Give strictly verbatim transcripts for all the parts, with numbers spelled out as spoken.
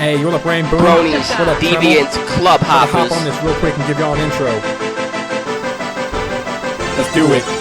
Hey, what up, Rain Boom? Bronies, What up, Deviant, Club I'll hop Hoppers. on this real quick and give y'all an intro. Let's do it.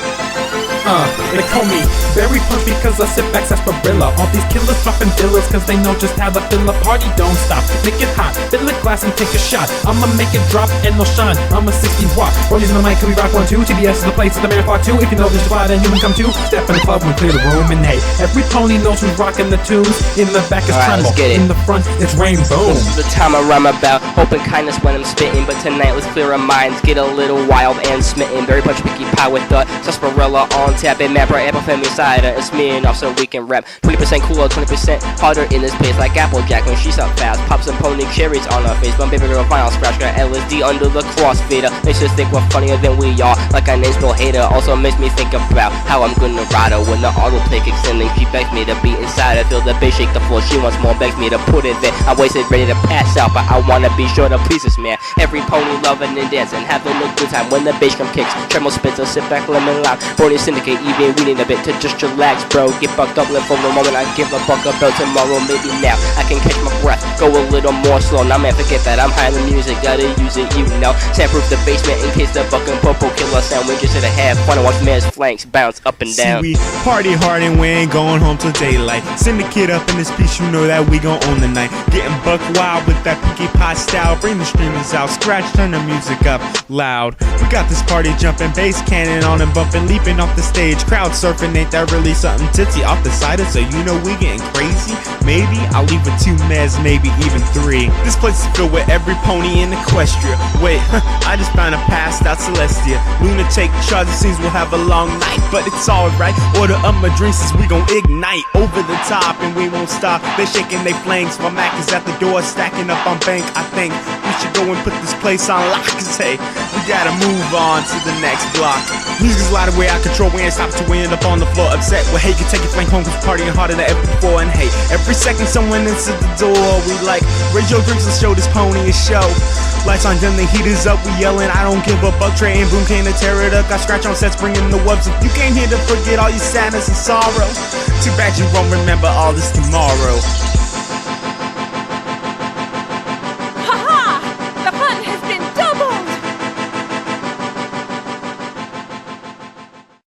Uh, they call me Berry Punk because I sit back sarsaparilla. All these killers dropping villas cause they know just how to fill a party. Don't stop, make it hot, fill a glass and take a shot. I'ma make it drop and no shine, I'm a sixty watt. Bronies in the mic, can we rock one two? T B S is the place, it's the man flock too. If you know this spot, then you can come too. Step in the club and clear the room. And hey, every pony knows who's rocking the tunes. In the back is Alright, Tremble, let's get it. in the front it's Rain Boom. This is the time I rhyme about hoping kindness when I'm spitting. But tonight let's clear our minds, get a little wild and smitten. Very punch picky pie with the sarsaparilla on tap. And map right apple family cider. It's me and off so we can rap. twenty percent cooler, twenty percent harder in this place. Like Applejack when she's up fast. Pop some pony cherries on her face. One baby girl vinyl scratch. Got L S D under the crossfader. Makes us think we're funnier than we are. Like our name's Bill Hader. Also makes me think about how I'm gonna ride her when the autoplay kicks in. And she begs me to be inside. I feel the bass shake the floor. She wants more, begs me to put it there. I'm wasted, ready to pass out, but I wanna be sure to please this man. Every pony loving and dancing, having a good time when the bass drum kicks. Tremble spits, a sit back, lemon lime. Brony syndicate, even we need a bit to just relax, bro. Get fucked up, live for the moment. I give a fuck about tomorrow, maybe now. I can catch my breath, go a little more slow. Now man, forget that I'm high in the music, gotta use it, you know. Soundproof the basement in case the fucking purple killer sound. We just hit a half, wanna watch man's flanks bounce up and down. See, we party hard and we ain't going home till daylight. Syndicate up in this piece, you know that we gon' own the night. Getting buck wild with that Pinkie Pie style. Bring the streamers out, scratch, turn the music up loud. We got this party jumping, bass cannon on and bumping, leaping off the stage. Crowd surfing, ain't that really something tipsy off the cider? So you know we getting crazy. Maybe I'll leave with two meds, maybe even three. This place is filled with every pony in Equestria. Wait, I just found a passed out Celestia. Lunatic charge, it seems we'll have a long night, but it's alright. Order up my drinks as we gon' ignite over the top and we won't stop. They shaking they flanks, my Mac is at the door, stacking up on bank. I think we should go and put this place on lock. Cause hey, we gotta move on to the next block. Music's loud way out of control, we ain't stop till we end up on the floor upset. Well hey, you take your flank home cause we're partying harder than ever before. And hey, every second someone into the door, we like, raise your drinks and show this pony a show. Lights on dim, the heat is up, we yelling, I don't give a buck. Trey and Boom came to tear it up, got scratch on sets, bringing the wubs. If you came here to forget all your sadness and sorrow, too bad you won't remember all this tomorrow.